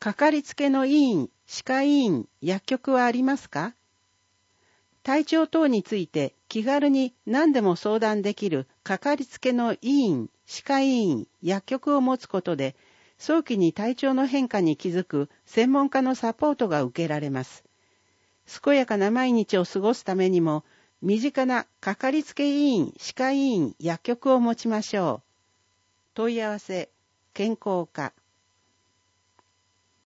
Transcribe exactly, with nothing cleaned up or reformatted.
かかりつけの医院、歯科医院、薬局はありますか？体調等について気軽に何でも相談できるかかりつけの医院、歯科医院、薬局を持つことで、早期に体調の変化に気づく専門家のサポートが受けられます。健やかな毎日を過ごすためにも、身近なかかりつけ医院、歯科医院、薬局を持ちましょう。問い合わせ、健康課。